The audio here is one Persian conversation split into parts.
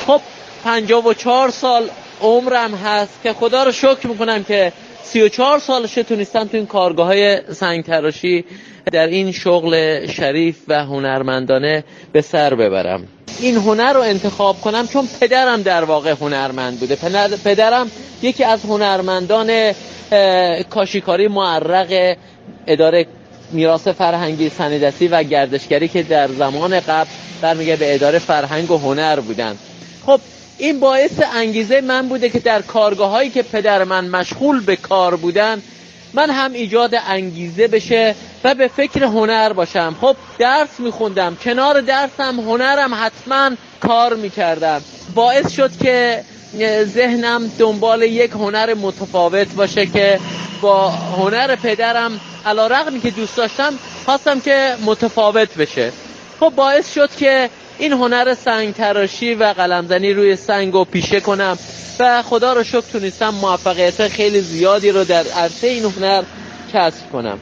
خب 54 سال عمرم هست که خدا رو شکر میکنم که 34 سالشه تونستم تو این کارگاه‌های سنگ تراشی در این شغل شریف و هنرمندانه به سر ببرم. این هنر رو انتخاب کنم چون پدرم در واقع هنرمند بوده. پدرم یکی از هنرمندان کاشیکاری معرق اداره میراث فرهنگی سنیدتی و گردشگری که در زمان قبل برمیگرده به اداره فرهنگ و هنر بودن. خب این باعث انگیزه من بوده که در کارگاه‌هایی که پدر من مشغول به کار بودن من هم ایجاد انگیزه بشه و به فکر هنر باشم. خب درس میخوندم، کنار درسم هنرم حتما کار میکردم. باعث شد که ذهنم دنبال یک هنر متفاوت باشه که با هنر پدرم علیرغمی که دوست داشتم خواستم که متفاوت بشه. خب باعث شد که این هنر سنگ تراشی و قلمزنی روی سنگ رو پیشه کنم و خدا رو شکر تونستم موفقیت خیلی زیادی رو در عرصه این هنر کسب کنم.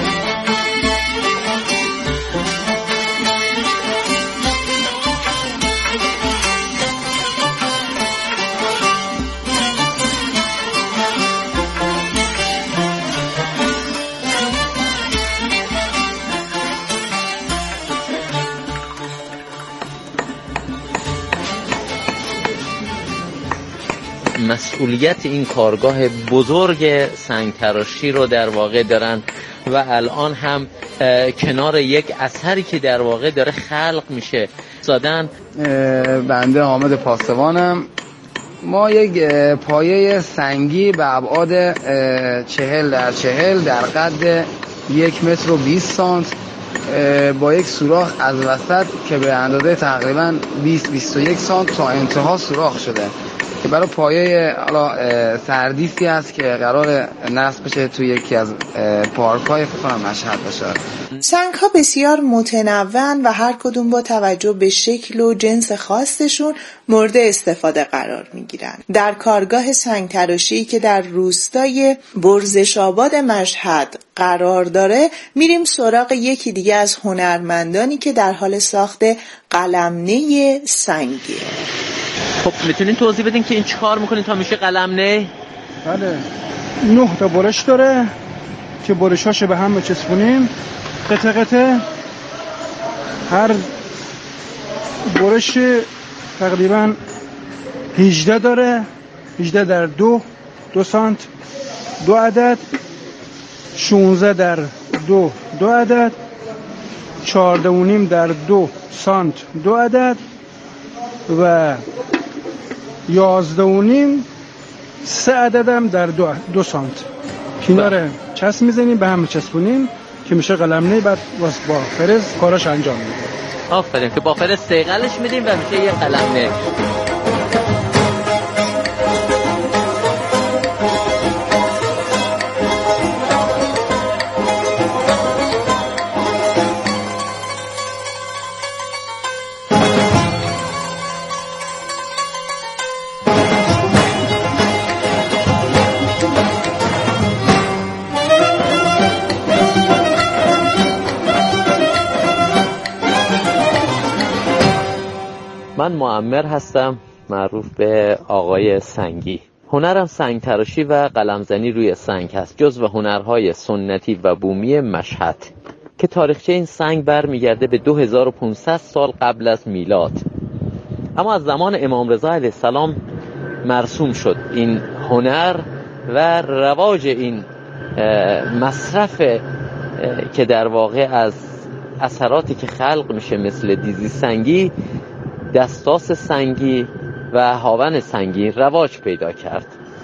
مسئولیت این کارگاه بزرگ سنگ تراشی رو در واقع دارن و الان هم کنار یک اثری که در واقع داره خلق میشه سادن. بنده حامد پاسبانم. ما یک پایه سنگی به ابعاد 40 در 40 در قد 1 متر و 20 سانت با یک سوراخ از وسط که به اندازه تقریبا 20-21 سانت تا انتها سوراخ شده که برای پایه سردیسی است که قرار نصب بشه توی یکی از پارک‌های فکر کنم مشهد باشه. سنگ‌ها بسیار متنوعن و هر کدوم با توجه به شکل و جنس خاصشون مورد استفاده قرار میگیرن. در کارگاه سنگ تراشی که در روستای برزش‌آباد مشهد قرار داره میریم سراغ یکی دیگه از هنرمندانی که در حال ساخت قلمنه سنگی. خب میتونین توضیح بدین که این چه کار میکنین تا میشه قلمنه؟ بله 9 تا برش داره که برشاشو به هم بچسبونیم قطعه قطعه. هر برش تقریبا 18 داره، 18 در 2 سانت 2 عدد، 16 در 2 عدد، 14.5 در 2 سانت 2 عدد و 11.5 3 عددم در 2 سانت. کنار چسب میزنیم به هم چسبونیم که میشه قلمنه. بعد با فرز کاراش انجام میدیم. آفرین که با فرز سیقلش میدیم و میشه یه قلمنه. من معمر هستم، معروف به آقای سنگی. هنرم سنگ تراشی و قلمزنی روی سنگ هست، جزو هنرهای سنتی و بومی مشهد که تاریخچه این سنگ برمیگرده به 2500 سال قبل از میلاد. اما از زمان امام رضا علیه السلام مرسوم شد این هنر و رواج این مصرف که در واقع از اثراتی که خلق میشه مثل دیزی سنگی، دستاس سنگی و هاون سنگی رواج پیدا کرد.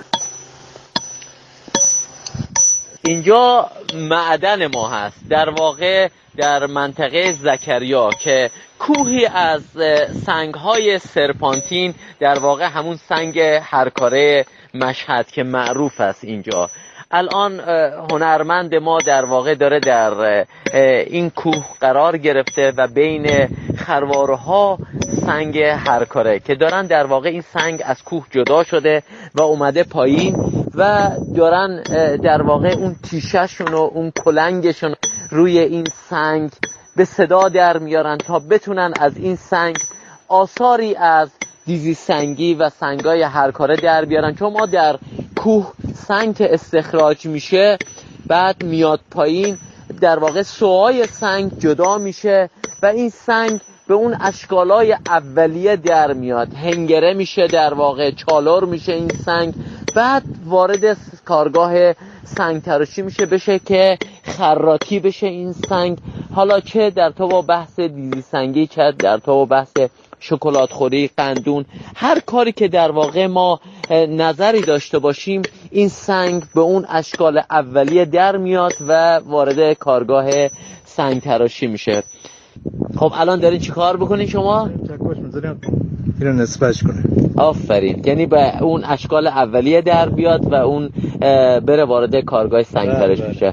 اینجا معدن ما هست، در واقع در منطقه زکریا که کوهی از سنگ‌های سرپانتین، در واقع همون سنگ هرکاره مشهد که معروف است اینجا. الان هنرمند ما در واقع داره در این کوه قرار گرفته و بین خروارها سنگ هرکاره که دارن در واقع این سنگ از کوه جدا شده و اومده پایین و دارن در واقع اون تیشه‌شون و اون کلنگشون روی این سنگ به صدا در میارن تا بتونن از این سنگ آثاری از دیزی سنگی و سنگای هر کاره در بیارن، چون ما در کوه سنگ که استخراج میشه بعد میاد پایین، در واقع سوهای سنگ جدا میشه و این سنگ به اون اشکالای اولیه در میاد، هنگره میشه، در واقع چالر میشه این سنگ، بعد وارد کارگاه سنگ تراشی میشه بشه که خراطی بشه این سنگ. حالا چه در تو با بحث دیزی سنگی، چه در تو با بحث شکلات خوری، قندون، هر کاری که در واقع ما نظری داشته باشیم، این سنگ به اون اشکال اولیه در میاد و وارد کارگاه سنگ تراشی میشه. خب الان دارین چی کار بکنین شما؟ چکش میذاریم اینو نصفش کنه. آفرین، یعنی به اون اشکال اولیه در بیاد و اون بره وارد کارگاه سنگ تراشی میشه.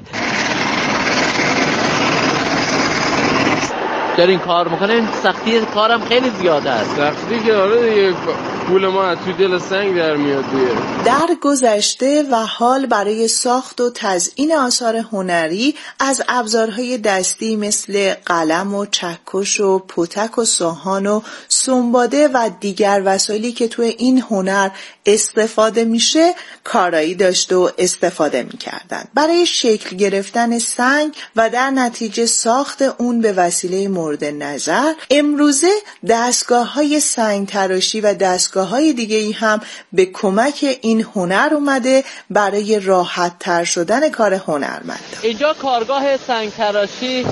دارین کار میکنین؟ سختی کارم خیلی زیاده است. سختی که آره دیگه، پول ما از تو دل سنگ در میاد دیگه. در گذشته و حال برای ساخت و تزیین آثار هنری از ابزارهای دستی مثل قلم و چکش و پتک و ساهان و سنباده و دیگر وسایلی که توی این هنر استفاده میشه کارایی داشته و استفاده میکردن برای شکل گرفتن سنگ و در نتیجه ساخت اون به وسیله مورد نظر. امروزه دستگاه‌های سنگ تراشی و دستگاه‌های دیگه‌ای هم به کمک این هنر اومده برای راحت تر شدن کار هنرمند. اینجا کارگاه سنگ تراشی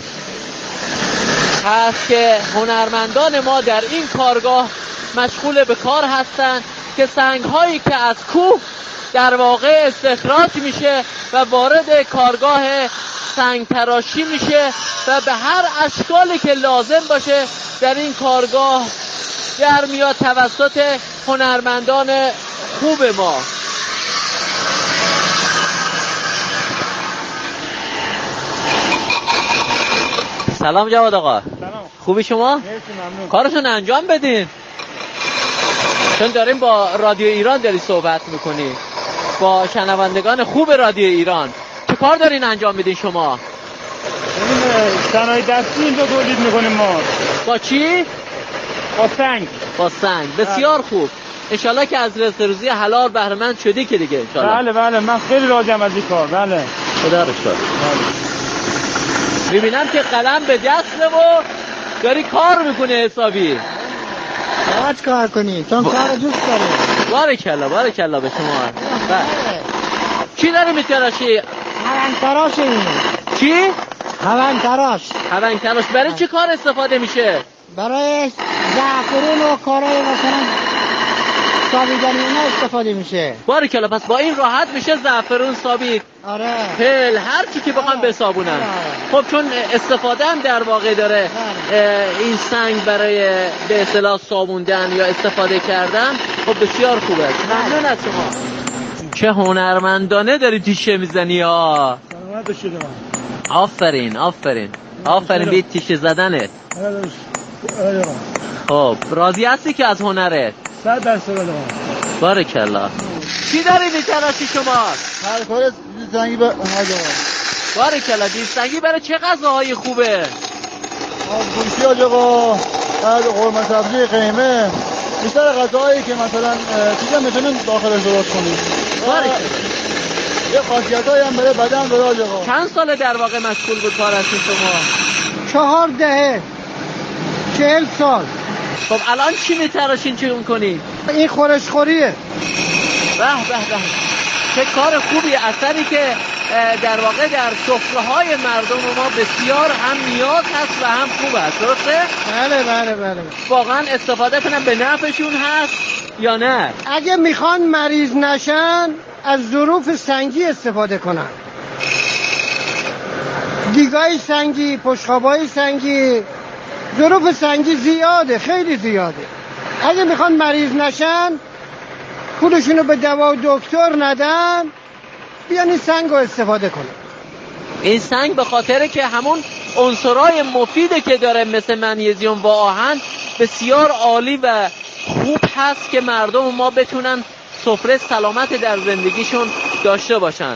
هست که هنرمندان ما در این کارگاه مشغول به کار هستند که سنگ‌هایی که از کوه در واقع استخراج میشه و وارد کارگاه سنگ تراشی میشه و به هر اشکالی که لازم باشه در این کارگاه در میاد توسط هنرمندان خوب ما. سلام جواد آقا. سلام. خوبی شما؟ مرسی، ممنون. کارتون انجام بدین، چون داریم با رادیو ایران داری صحبت میکنی، با شنوندگان خوب رادیو ایران. چه کار دارین انجام میدین شما؟ این صنایع دستی اینجا تولید میکنیم ما. با چی؟ با سنگ. با سنگ. بسیار خوب. انشالله که از رزق روزی حلال بهره مند شدی که دیگه انشالله. بله من خیلی راضیم از این کار. بله خدا رو شکر. میبینم که قلم به دسته و داری کار میکنه حسابی. باید کار کنی چون کار دوست داری. بارکالله به شما. چی داری میتراشی؟ هون تراش این. چی؟ هون تراش. برای چی کار استفاده میشه؟ برای زعفرون و کارهای مثلا سابیدنی اینا استفاده میشه. بارکالله. پس با این راحت میشه زعفرون سابید. آره. پل هر چی که بخوام بسابونن. خب چون استفاده هم در واقع داره این سنگ برای به اصطلاح صابوندن یا استفاده کردن، خب بسیار خوبه. ممنون از شما. چه هنرمندانه داری تیشه میزنی ها. سلامت باشید. آفرین به تیشه زدنت. خب راضی هستی که از هنرت؟ 100% راضی. بارکالله. چی داری میتراشی شما؟ هر کار زنگی به اومده. بارکالله. دیستنگی برای چه غذاهای خوبه؟ پیاز آقا، بعد قرمه سبزی، قیمه، بیشتر غذاهایی که مثلا چیزا میتونن داخلش درست کنید. یه خاصیتایی هم برای بدن داره آقا. چند ساله در واقع مشغول به کار هستین شما؟ 4 دهه 40 سال. خب الان چی میتراشین، چی میکنین؟ این خورشخوریه. به چه کار خوبی، اثری که در واقع در سفره‌های مردم ما بسیار هم نیاز هست و هم خوب است. درسته؟ بله. واقعا استفاده کنم به نفعشون هست یا نه؟ اگه میخوان مریض نشن از ظروف سنگی استفاده کنن. دیگای سنگی، پشتخوابای سنگی، ظروف سنگی زیاده، خیلی زیاده. اگه میخوان مریض نشن پولشونو به دوا و دکتر ندن، بیان این سنگ رو استفاده کنن. این سنگ به خاطره که همون عنصرهای مفیده که داره مثل منیزیم و آهن بسیار عالی و خوب هست که مردم ما بتونن سفره سلامت در زندگیشون داشته باشن.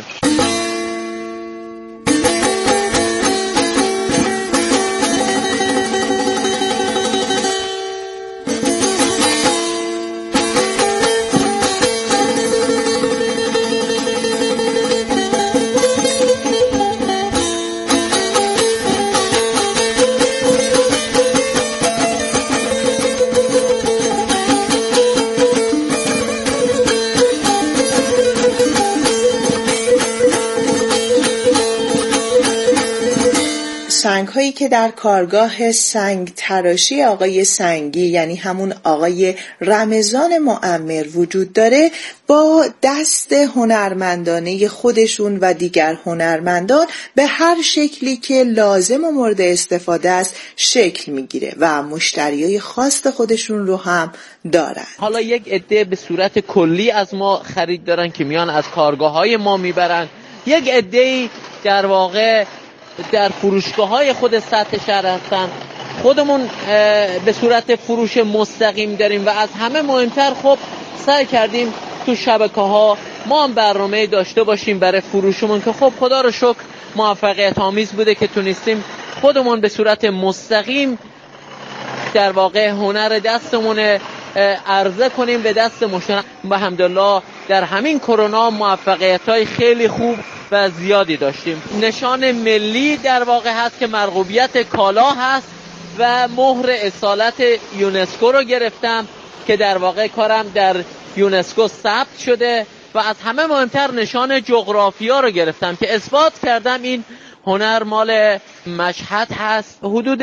هایی که در کارگاه سنگ تراشی آقای سنگی یعنی همون آقای رمضان مؤمر وجود داره با دست هنرمندانه خودشون و دیگر هنرمندان به هر شکلی که لازم و مورد استفاده است شکل میگیره و مشتریای خاص خودشون رو هم دارن. حالا یک عده به صورت کلی از ما خرید دارن که میان از کارگاه‌های ما میبرن، یک عده‌ای در واقع در فروشگاه‌های خود سطح شهر هستن. خودمون به صورت فروش مستقیم داریم و از همه مهمتر خب سعی کردیم تو شبکه‌ها ما هم برنامه داشته باشیم برای فروشمون که خب خدا رو شکر موفقیت آمیز بوده که تونستیم خودمون به صورت مستقیم در واقع هنر دستمون عرضه کنیم به دست مشتری. الحمدلله در همین کرونا موفقیت‌های خیلی خوب و زیادی داشتیم. نشان ملی در واقع هست که مرغوبیت کالا هست و مهر اصالت یونسکو رو گرفتم که در واقع کارم در یونسکو ثبت شده و از همه مهمتر نشان جغرافیا رو گرفتم که اثبات کردم این هنر مال مشهد هست. حدود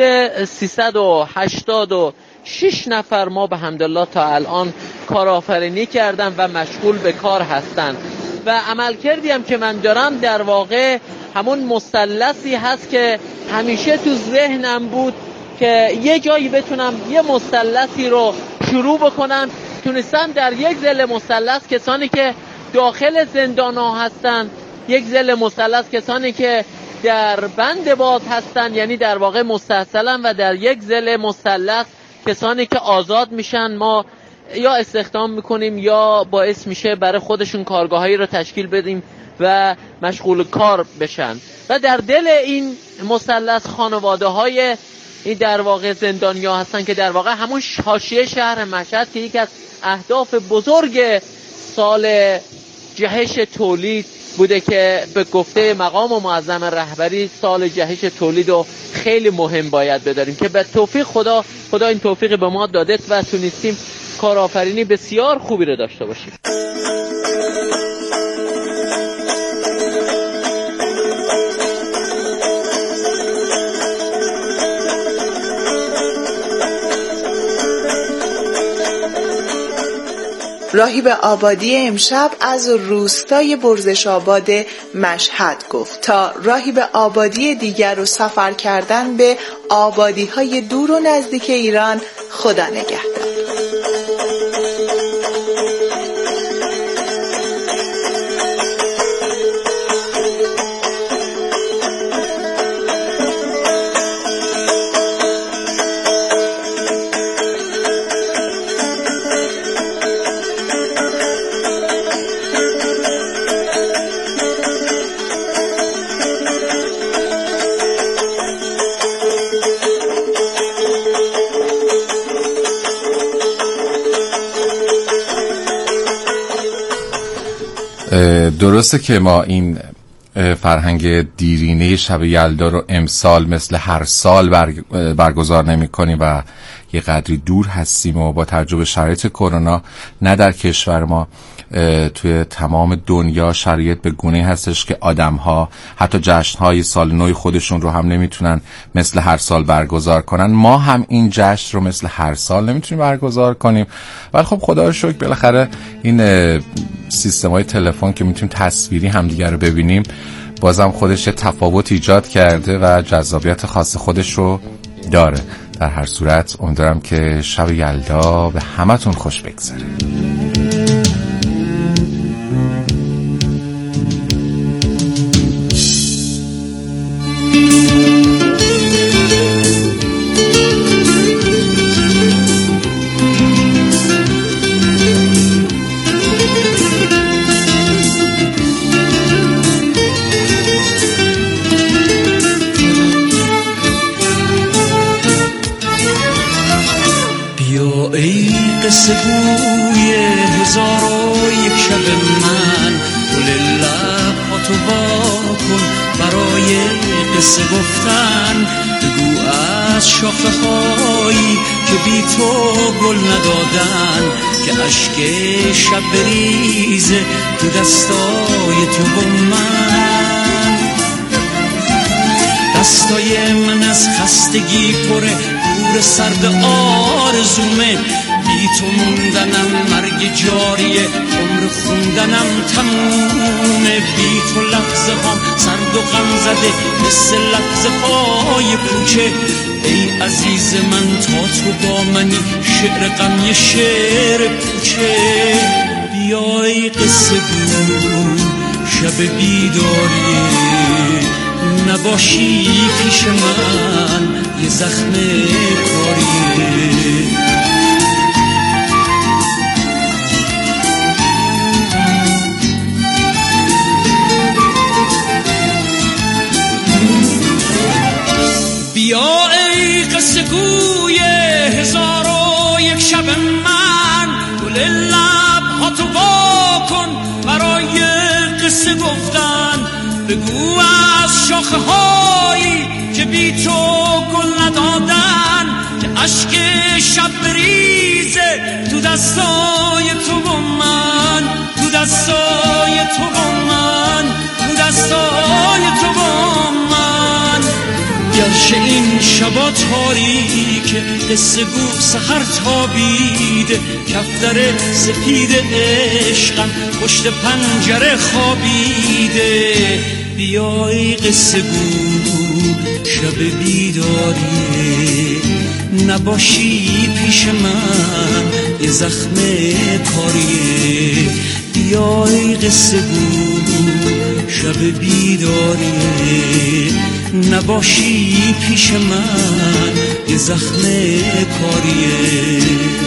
386 نفر ما به حمدالله تا الان کارآفرینی کردن و مشغول به کار هستن و عمل کردیم که من دارم در واقع همون مثلثی هست که همیشه تو ذهنم بود که یه جایی بتونم یه مثلثی رو شروع بکنم. تونستم در یک ضلع مثلث کسانی که داخل زندان‌ها هستن، یک ضلع مثلث کسانی که در بند باز هستن یعنی در واقع مستحصلن و در یک ضلع مثلث کسانی که آزاد میشن ما یا استخدام میکنیم یا باعث میشه برای خودشون کارگاهایی رو تشکیل بدیم و مشغول کار بشن و در دل این مثلث خانواده‌های این در واقع زندانیا هستن که در واقع همون حاشیه شهر مشهد که یکی از اهداف بزرگ سال جهش تولید بوده که به گفته مقام معظم رهبری سال جهش تولید رو خیلی مهم باید بداریم که به توفیق خدا این توفیق به ما داده و تونستیم کارآفرینی بسیار خوبی رو داشته باشیم. راهی به آبادی امشب از روستای برزش‌آباد مشهد گفت تا راهی به آبادی دیگر و سفر کردن به آبادی‌های دور و نزدیک ایران خدا نگهدار. درسته که ما این فرهنگ دیرینه شب یلدا رو امسال مثل هر سال برگزار نمی کنیم و یه قدری دور هستیم و با توجه به شرایط کرونا نه در کشور ما توی تمام دنیا شرایط به گونه هستش که آدم‌ها حتی جشن‌های سال نو خودشون رو هم نمیتونن مثل هر سال برگزار کنن. ما هم این جشن رو مثل هر سال نمیتونیم برگزار کنیم ولی خب خدا رو شکر بالاخره این سیستم‌های تلفن که میتونیم تصویری همدیگه رو ببینیم بازم خودش تفاوت ایجاد کرده و جذابیت خاص خودش رو داره. در هر صورت امیدوارم که شب یلدا به همتون خوش بگذره. قصه گوی هزار و یک شب من گل لب‌هاتو وا کن برای قصه گفتن بگو از شاخه هایی که بی تو گل ندادن که اشک شب بریزه تو دستای تو و من دستای من از خستگی پره، دور سرد آرزومه، بی تو موندنم مرگ جاریه، عمر خوندنم تمومه، بی تو لحظه هم سرد و غم زده مثل لحظه های کوچه، ای عزیز من تا تو با منی، شعر غم یه شعر پوچه، بیای قصه گو شب بیداریه، نباشی پیش من یه زخم کاریه. بیا ای قصه گوی هزار و یک شب من، گل لب ها تو وا کن برای قصه گفتن، بگو از شاخه هایی که بی تو گل ندادن، که اشک شب بریزه تو دستای تو و من، تو دستای تو و من، تو دستای تو و من. گرچه این شبا تاریکه، قصه گو سحر تابیده، کفتر سپید عشقم پشت پنجره خوابیده، بیای قصه گو شب بیداریه، نباشی پیش من یه زخم کاریه، بیای قصه گو شب بیداریه، نباشی پیش من یه زخم کاریه.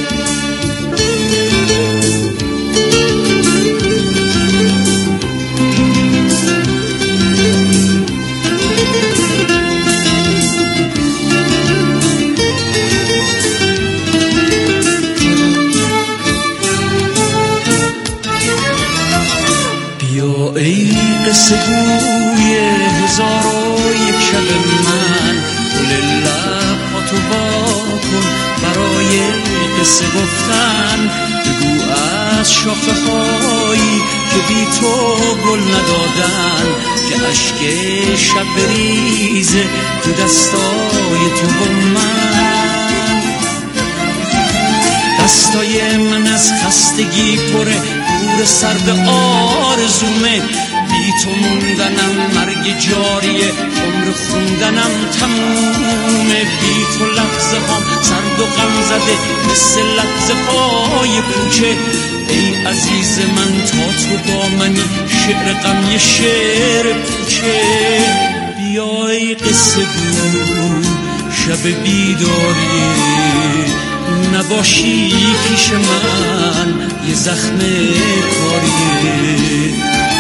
بیا ای قصه گوی هزار و یک شب من، گل لب ها تو وا کن برای قصه گفتن، بگو از شاخه هایی که بی تو گل ندادن، که اشک شب بریزه تو دستای تو و من، دستای من از خستگی پره، دور سرد آرزومه، بی تو موندنم مرگ جاریه، عمر خوندنم تمومه، بی تو لحظه هم سرد و غم زده مثل لحظه های کوچه، ای عزیز من تا تو با منی، شعر غم یه شعر پوچه، بیای قصه گو شب بیداریه، نباشی پیش من یه زخم کاریه.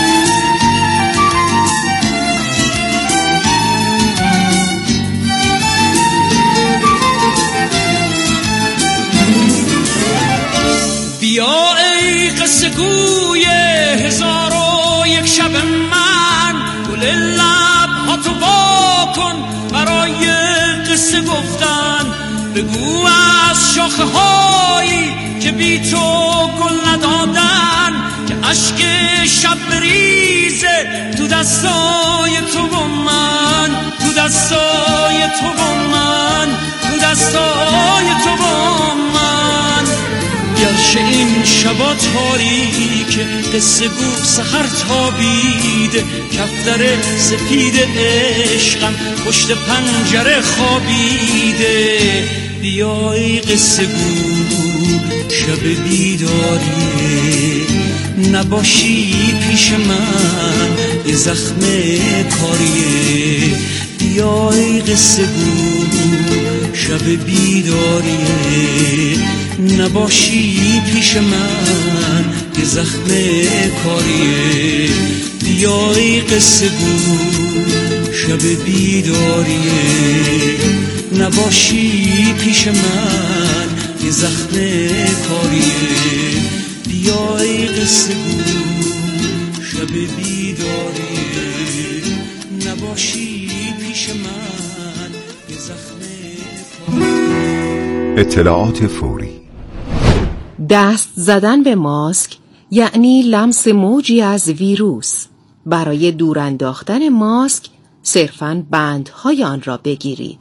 بیا ای قصه گوی هزار و یک شب من، گل لب ها تو وا کن برای قصه گفتن، بگو از شاخه هایی که بی تو گل ندادن، که اشک شب بریزه تو دستای تو و من، تو دستای تو و من، تو دستای تو و من. گرچه این شبا تاریکه، قصه گو سحر تابیده، کفتر سپید عشقم پشت پنجره خوابیده، بیای قصه گو شب بیداریه، نباشی پیش من یه زخم کاریه، بیای قصه گو شب بیداریه، نباشی پیش من یه زخم کاریه، بیای قصه گو شب بیداریه، نباشی پیش من یه زخم کاریه، بیای قصه گو شب بیداریه، نباشی پیش من یه زخم کاریه. اطلاعات فوری. دست زدن به ماسک یعنی لمس موجی از ویروس. برای دور انداختن ماسک صرفاً بندهای آن را بگیرید.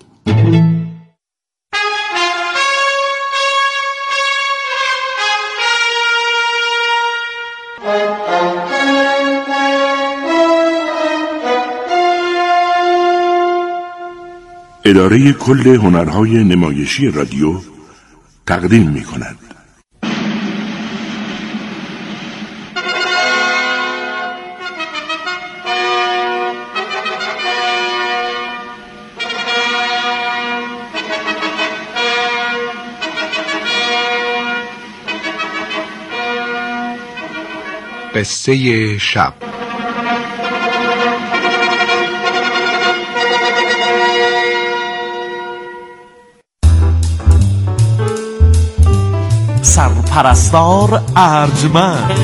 اداره کل هنرهای نمایشی رادیو تقدیم می‌کند. قصه شب. سرپرستار ارجمند،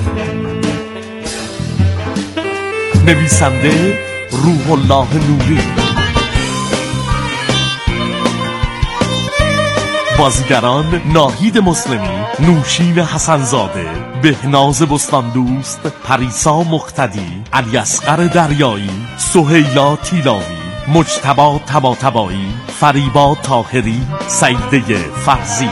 نویسنده روح الله نوری، بازیگران ناهید مسلمی، نوشین حسنزاده، بهناز بستاندوست، پریسا مقتدی، علی اصغر دریایی، سهیلا تیلاوی، مجتبی طباطبایی، فریبا طاهری، سعیده فرزی.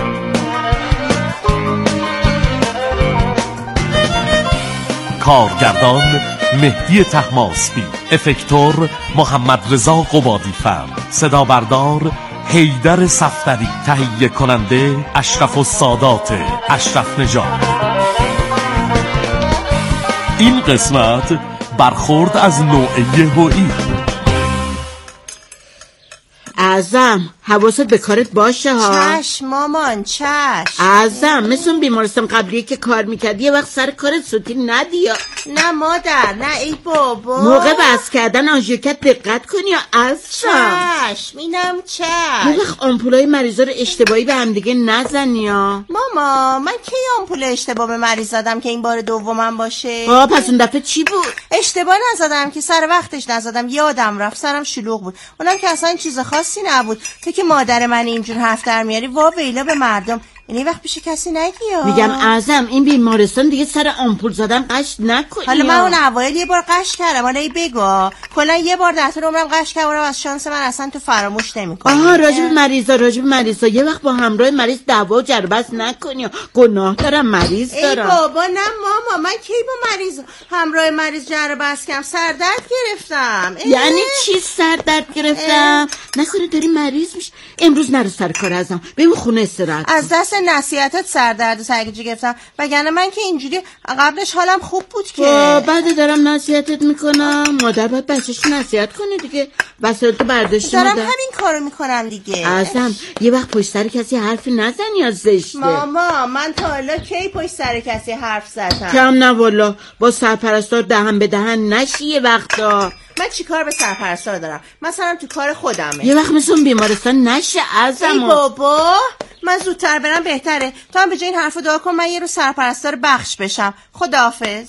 کارگردان مهدی طهماسبی، افکتور محمد رضا قبادی‌فر، صدا بردار حیدر صفدری، تهیه کننده اشرف السادات اشرف نژاد. این قسمت برخورد از نوعیه هوئی. اعظم حواست به کارت باشه ها. چشم مامان چشم. اعظم مثل اون بیمارستان قبلی که کار میکردی یه وقت سر کارت سوتی ندی یا نه مادر نه ای بابا. موقع بس کردن آنژیوکت دقت کنی یا اعظم. چشم اینم چشم. یه وقت آمپولای مریضا رو اشتباهی به هم دیگه نزنی یا ماما. من کی آمپول اشتباه به مریض زدم که این بار دومم باشه؟ پس اون دفعه چی بود؟ اشتباه نزدم که سر وقتش نزدم، یادم رفت، سرم شلوغ بود، اونم که اصلا چیز خاصی نبود. تو که مادر من اینجور حرف در میاری وا ویلا به مردم، این وقت پیش کسی نگی. میگم اعظم این بیمارستان دیگه سر آمپول زدن قش نکنی. حالا من اون اوایل یه بار قش کردم، حالا بگو کلا یه بار در طول عمرم قش کردم، از شانس من اصلا تو فراموش نمی‌کنی. آها راجب مریضا یه وقت با همراه مریض دعوا و جربس نکنی، گناه دارم مریض دارم. ای بابا نه ماما، من کی با مریض همراه مریض جربس کردم؟ سردرد گرفتم. یعنی چی سردرد گرفتم؟ نکنه داری مریض میشی؟ امروز نرو سر کار ازم، بریم خونه استراحت. از دست نصیحتت سردرد و سرگیجه گرفتم، وگرنه من که اینجوری قبلش حالم خوب بود که. بعد دارم نصیحتت میکنم، مادر باید بچه‌ش نصیحت کنه دیگه. وسایلتو برداشتی دارم مادر. همین کارو میکنم دیگه. اصلا یه وقت پشت سر کسی حرفی نزنی یا زشته. ماما من تا حالا کی پشت سر کسی حرف زدم؟ کم نه والا، با سرپرستار دهن به دهن نشی یه وقتا. من چیکار به سرپرستار دارم؟ مثلا تو کار خودمه. یه وقت مثل بیمارستان نشه ازم. ای بابا من زودتر برم بهتره. تو هم به جای این حرفو دعا کن من یه رو سرپرستار بخش بشم. خداحافظ.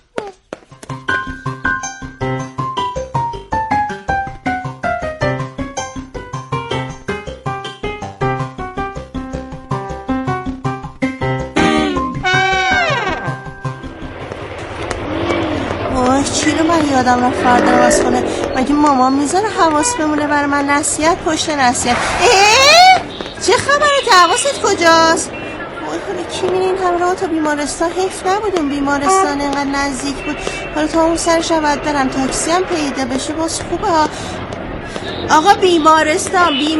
چی رو من یادم رفت فردا نماز خونه؟ مگه مامان میذاره حواس بمونه برای من؟ نصیحت پشت نصیحت. چه خبره؟ حواست کجاست؟ وای خونه کی میره این همه راه تا بیمارستان؟ حیف نبود اون بیمارستان اینقدر نزدیک بود. حالا تا اون سرش باید برم، تاکسی هم پیدا بشه باز خوبه ها. آقا بیمارستان ای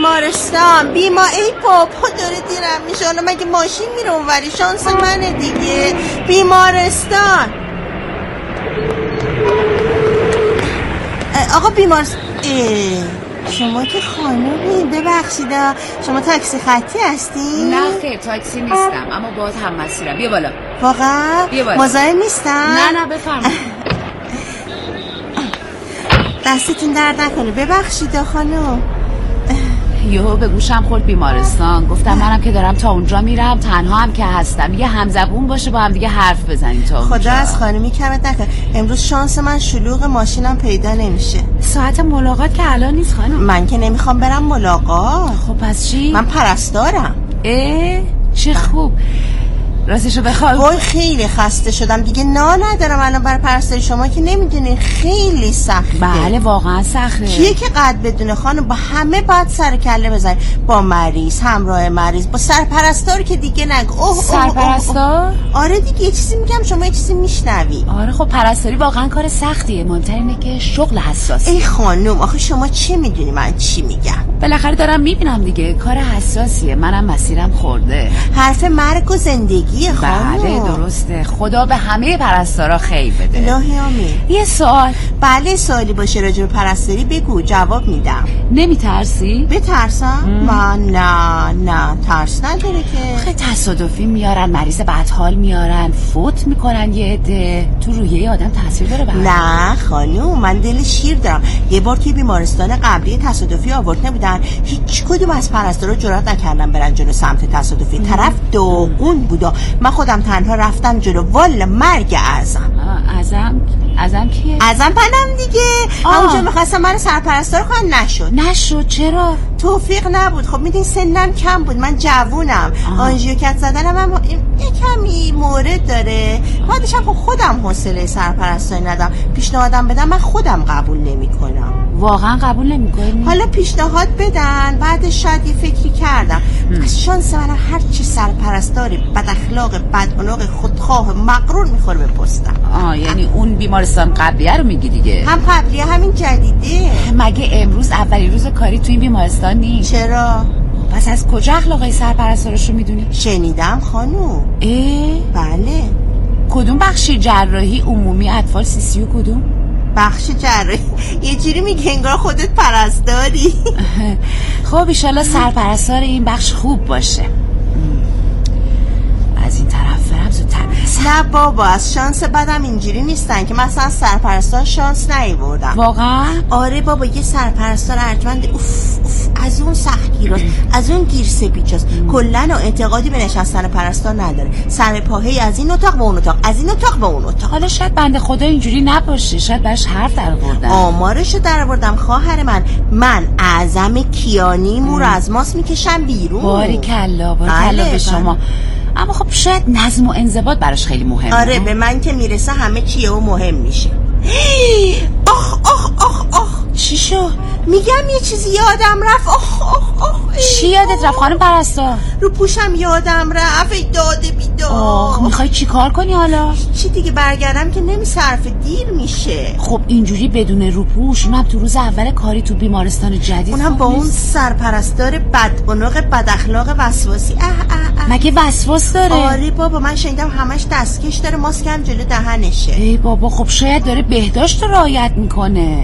بابا داره دیرم میشه. حالا مگه ماشین میره اونوری؟ شانس منه دیگه. بیمارستان. آقا بیمارستان. شما که خانومی ببخشید، شما تاکسی خطی هستی؟ نه خیر تاکسی نیستم، اما باید هم مسیرم. بیا بالا. واقعا؟ بیا بالا. مزاحم نیستم؟ نه بفرمایید. دستتون درد نکنه. ببخشید خانم. یهو به گوشم خورد بیمارستان، گفتم منم که دارم تا اونجا میرم، تنها هم که هستم، یه همزبون باشه با هم دیگه حرف بزنیم تا اونجا. خدا از خانمی کمت نکنه. امروز شانس من شلوغ، ماشینم پیدا نمیشه. ساعت ملاقات که الان نیست خانم. من که نمیخوام برم ملاقات. خب پس چی؟ من پرستارم. چه خوب. راستشو بخوای وای خیلی خسته شدم دیگه، ندارم الان برای پرستاری. شما که نمیدونین خیلی سخته. بله واقعا سخته. کیه که قد بدونه خانم؟ با همه باید سر کله بزنی، با مریض، همراه مریض، با سرپرستار که دیگه نگو. سرپرستار؟ آره دیگه یه چیزی میگم شما یه چیزی میشنوی. آره خب پرستاری واقعا کار سختیه، مهمتر اینه که شغل حساسیه. ای خانم آخه شما چه میدونی من چی میگم؟ بالاخره دارم میبینم دیگه کار حساسیه، منم مسیرم خورده. حرف مرگ و زندگیه خانم. بله درسته، خدا به همه پرستارا خیر بده. الهی آمین. یه سوال. بله سوالی باشه راجع به پرستاری بگو جواب میدم. نمیترسی؟ بترسم؟ من نه ترس نداره که. خیلی تصادفی میارن مریض بدحال میارن فوت میکنن یه عده، تو روحیه آدم تاثیر داره بله؟ نه خانوم من دل شیر دارم. یه بار توی بیمارستان قبلی تصادفی آورده بودن، هیچ کدوم از پرستارا جرئت نکردن برن جلو سمت تصادفی. طرف داغون بودا، من خودم تنها رفتم جلو. والا مرگ اعظم. اعظم کیه؟ اعظم پنم دیگه. همونجا میخواستم من سرپرستار کنم نشد. چرا؟ توفیق نبود. خب میدین سنم کم بود، من جوونم. آنژیوکت زدنم هم یه کمی مورد داره. بعدش هم خودم حوصله سرپرستاری ندارم. پیشنهادم بدم من خودم قبول نمیکنم. واقعا قبول نمیکنی؟ حالا پیشنهاد بدن بعدش شاید یه فکری کردم. از شانس منم هر چی سرپرستاری بد اخلاق بدعنق خودخواه مغرور میخوره به پستم. یعنی اون بیمارستان قبلیه رو میگی دیگه؟ هم قبلیه همین جدیده. مگه امروز اولین روز کاری تو این بیمارستان نیست؟ چرا؟ پس از کجا اخلاقای سرپرستارشو میدونی؟ شنیدم خانوم. بله. کدوم بخشی؟ جراحی، عمومی، اطفال، CCU کدوم؟ بخش جراحی. یه جوری میگه انگار خودت پرستاری. خب ایشالله سرپرستار این بخش خوب باشه. از این طرف برم زودتر برسم. نه بابا از شانس بدم اینجوری نیستن که مثلا سرپرستار شانس نیاوردن. واقعا؟ آره بابا یه سرپرستار ارجمند اوف از اون سختگیراست، از اون گیرسه پیچاست. کلا اعتقادی به نشستن پرستار نداره. سر پاهی از این اتاق به اون اتاق، از این اتاق به اون اتاق. حالا شاید بنده خدا اینجوری نباشه، شاید براش حرف درآوردن. آمارشو درآوردم خواهر من اعظم کیانی مو رو از ماست میکشم بیرون. باریکلا به شما. اما خب شاید نظم و انضباط براش خیلی مهمه. آره به من که میرسه همه چیه و مهم میشه. آخ چی شو؟ میگم یه چیزی یادم رفت. چی یادت رفت خانم پرستار؟ رو پوشم یادم رفت. ای داده بیداد. میخوای چی کار کنی حالا؟ چی دیگه برگردم که نمیصرفه دیر میشه. خب اینجوری بدون روپوش، اونم تو روز اول کاری تو بیمارستان جدید، اونم با اون سرپرستار بدعنق بد اخلاق وسواسی. مگه وسواس داره؟ آره بابا من شنیدم همش دستکش داره، ماسکم جلو دهنشه. ای بابا خب شاید داره بهداشت رو رعایت میکنه.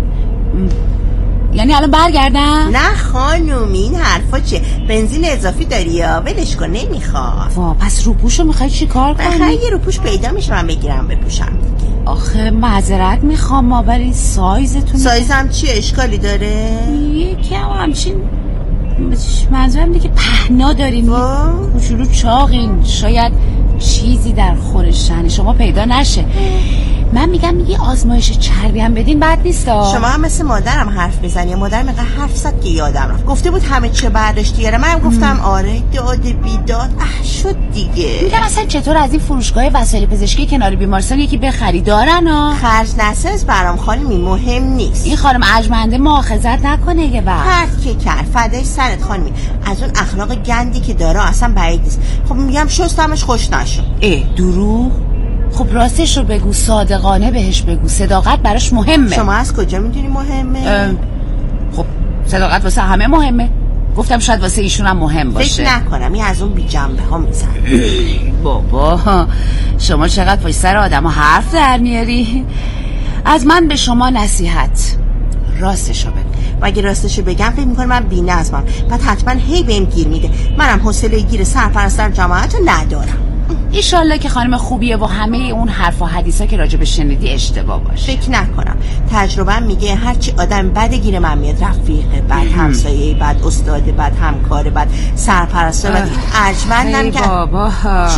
یعنی الان برگردم؟ نه خانوم این حرفا چه؟ بنزین اضافی داری یا ولش کن نمیخواد. وا پس روپوشو میخوای چی کار کنی؟ بخیر یه روپوش پیدا میشه من بگیرم بپوشم دیگه. آخه معذرت میخوام ما ولی سایزم چی اشکالی داره؟ یکم همچین منظورم دیگه پهنا دارین، کوچولو چاقین، شاید چیزی در خورشن شما پیدا نشه. من میگم یه آزمایش چربی هم بدین بد نیستا. شما هم مثل مادرم حرف میزنی. مادرم اینقدر حرف زد که یادم رفت. گفته بود همه چی برداشتی یاره. منم گفتم آره داده بیداد. شد دیگه. میگم اصلا چطور از این فروشگاه وسایل پزشکی کنار بیمارستان یکی بخری دارن خرج نساز برام خانمی مهم نیست. این خانم ارجمنده مؤاخذت نکنه یه وقت. هر کی کرد فدای سرت خانمی. از اون اخلاق گندی که داره اصلا بعید نیست. خب میگم شستمش خوش نشد. دروغ؟ خب راستش رو بگو، صادقانه بهش بگو. صداقت براش مهمه. شما از کجا میدونی مهمه؟ خب صداقت واسه همه مهمه. گفتم شاید واسه ایشون هم مهم باشه. فکر نکنم این از اون بی جنبه ها میزن. بابا شما چقدر پشت سر آدم ها حرف در میاری. از من به شما نصیحت، راستشو بگو. مگه راستشو بگم فکر میکنم من بی نظمم، بعد حتما هی بهم گیر میده. منم حوصله گیر سرپرستار جماعتو ندارم. ایشالله که خانم خوبیه و همه اون حرف و حدیثا که راجع به شنیدی اشتباه باشه. فکر نکنم. تجربه میگه هرچی آدم بد گیر من میاد، رفیقه بد، همسایه بد، استاد بد، همکار بد، سرپرستار بد، ارجمندم که بابا